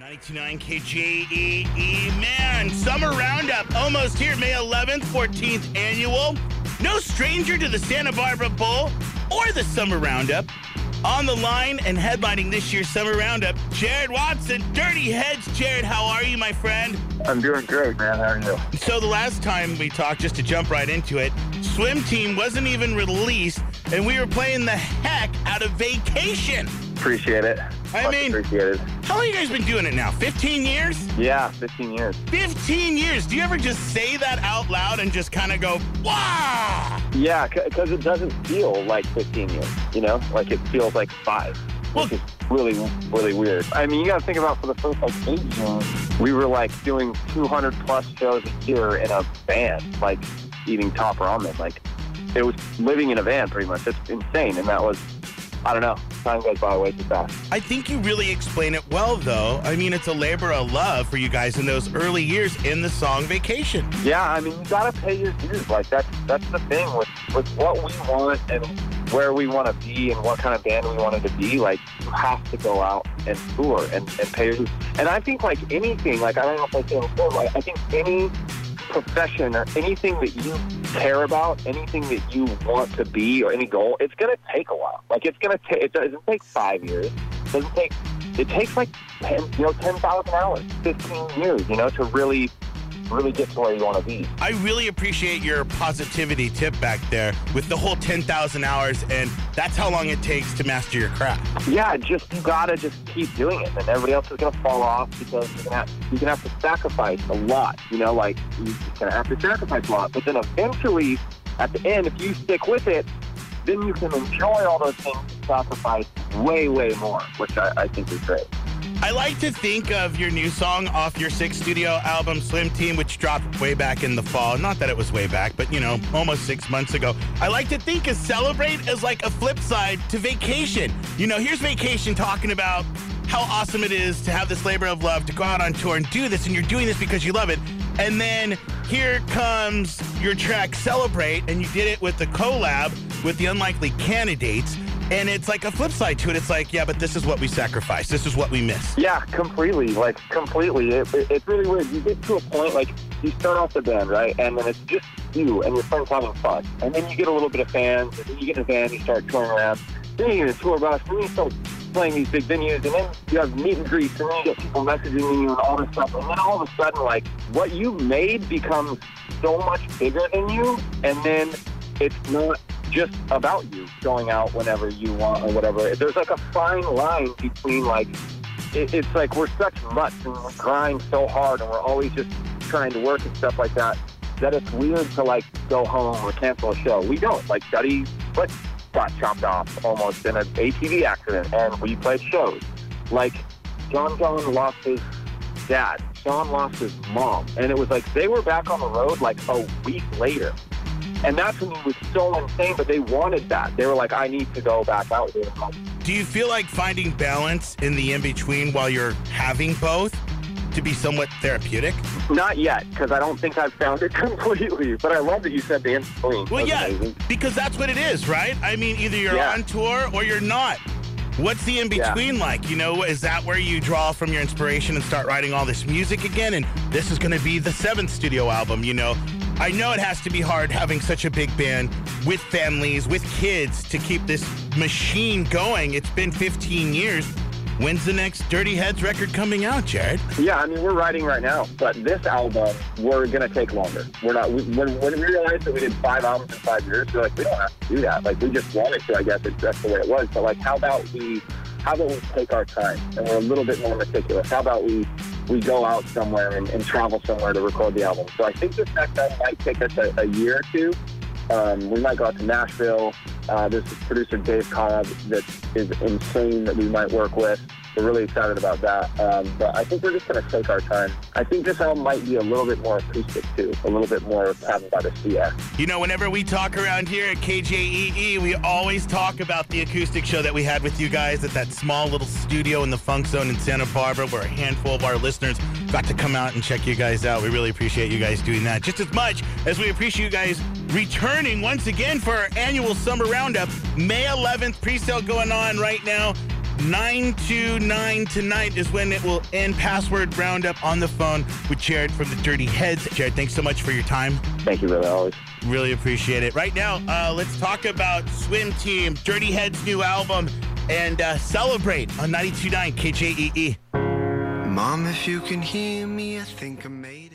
92.9 KJEE. Man, Summer Roundup almost here, May 11th, 14th annual. No stranger to the Santa Barbara Bowl or the Summer Roundup. On the line and headlining this year's Summer Roundup, Jared Watson, Dirty Heads. Jared, how are you, my friend? I'm doing great, man. How are you? So the last time we talked, just to jump right into it, Swim Team wasn't even released, and we were playing the heck out of Vacation. Appreciate it. I mean, appreciate it. How long have you guys been doing it now? 15 years? Yeah, 15 years. 15 years. Do you ever just say that out loud and just kind of go, wow? Yeah, because it doesn't feel like 15 years, you know? Like it feels like 5, which is really, really weird. I mean, you got to think about for the first, 8 years, we were, doing 200-plus shows a year in a van, eating top ramen. It was living in a van, pretty much. It's insane, and that was... I don't know. Time goes by way too fast. I think you really explain it well, though. I mean, it's a labor of love for you guys in those early years in the song Vacation. Yeah, I mean, you got to pay your dues. That's the thing with what we want and where we want to be and what kind of band we wanted to be. You have to go out and tour and pay your dues. And I think, anything, I don't know if I said before, I think any profession or anything that you care about, anything that you want to be or any goal, it's going to take a while. It doesn't take 5 years. It takes 10,000 hours, 15 years, to really get to where you want to be. I really appreciate your positivity tip back there with the whole 10,000 hours, and that's how long it takes to master your craft. Yeah, you gotta just keep doing it, and everybody else is gonna fall off because you're gonna have to sacrifice a lot. You're gonna have to sacrifice a lot, but then eventually, at the end, if you stick with it, then you can enjoy all those things and sacrifice way, way more, which I think is great. I like to think of your new song off your 6th studio album, Swim Team, which dropped way back in the fall. Not that it was way back, but, almost 6 months ago. I like to think of Celebrate as a flip side to Vacation. Here's Vacation talking about how awesome it is to have this labor of love, to go out on tour and do this, and you're doing this because you love it. And then here comes your track, Celebrate, and you did it with the collab with the Unlikely Candidates. And it's a flip side to it. It's yeah, but this is what we sacrifice. This is what we miss. Yeah, completely. Completely. It's really weird. You get to a point, you start off the band, right? And then it's just you and your friends having fun. And then you get a little bit of fans. And then you get in a van, you start touring around. Then you get a tour bus. Then you start playing these big venues. And then you have meet and greets. And then you get people messaging you and all this stuff. And then all of a sudden, what you made becomes so much bigger than you. And then it's not just about you going out whenever you want or whatever. There's a fine line between it's we're such mutts and we grind so hard and we're always just trying to work and stuff like that it's weird to go home or cancel a show. We don't. Duddy's foot got chopped off almost in an ATV accident and we played shows. John lost his dad. Sean lost his mom. And it was they were back on the road a week later. And that's when it was so insane, but they wanted that. They were I need to go back out there. Do you feel like finding balance in the in-between while you're having both to be somewhat therapeutic? Not yet, because I don't think I've found it completely. But I love that you said the in-between. Well, yeah, amazing. Because that's what it is, right? I mean, either you're on tour or you're not. What's the in-between like? Is that where you draw from your inspiration and start writing all this music again? And this is going to be the 7th studio album, I know it has to be hard having such a big band with families, with kids, to keep this machine going. It's been 15 years. When's the next Dirty Heads record coming out, Jared? Yeah, I mean, we're writing right now. But this album, we're going to take longer. We're not. When we realized that we did 5 albums in 5 years, we're we don't have to do that. We just wanted to, I guess. That's the way it was. But, how about we take our time and we're a little bit more meticulous? How about we go out somewhere and travel somewhere to record the album? So I think this next album might take us a year or two. We might go out to Nashville. There's this producer, Dave Cobb, that is insane that we might work with. We're really excited about that. But I think we're just going to take our time. I think this album might be a little bit more acoustic, too. A little bit more having by the CS. Whenever we talk around here at KJEE, we always talk about the acoustic show that we had with you guys at that small little studio in the Funk Zone in Santa Barbara, where a handful of our listeners got to come out and check you guys out. We really appreciate you guys doing that just as much as we appreciate you guys returning once again for our annual Summer Roundup. May 11th, pre-sale going on right now. 929 tonight is when it will end. Password Roundup on the phone with Jared from the Dirty Heads. Jared, thanks so much for your time. Thank you, brother. Always. Really appreciate it. Right now, let's talk about Swim Team, Dirty Heads' new album, and Celebrate on 92.9 KJEE. Mom, if you can hear me, I think I made